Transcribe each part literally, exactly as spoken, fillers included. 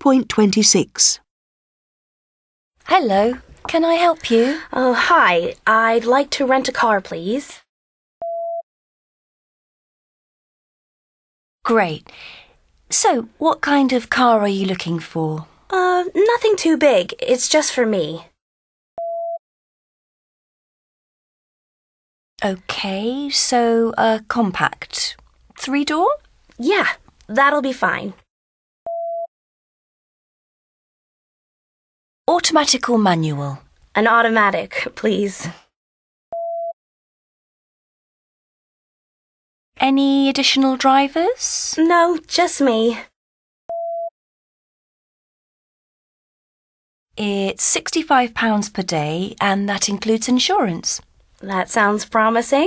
point two six. Hello, can I help you? Oh, hi. I'd like to rent a car, please. Great. So, what kind of car are you looking for? Uh, nothing too big. It's just for me. Okay, so a compact. Three-door? Yeah, that'll be fine. Automatic or manual? An automatic, please. Any additional drivers? No, just me. It's sixty-five pounds per day, and that includes insurance. That sounds promising.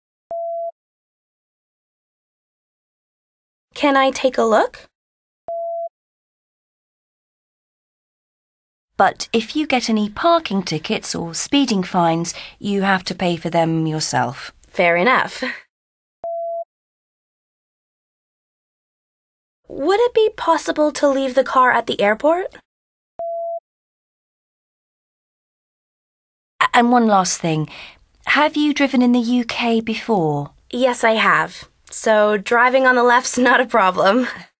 Can I take a look? But if you get any parking tickets or speeding fines, you have to pay for them yourself. Fair enough. Would it be possible to leave the car at the airport? And one last thing. Have you driven in the U K before? Yes, I have. So driving on the left's not a problem.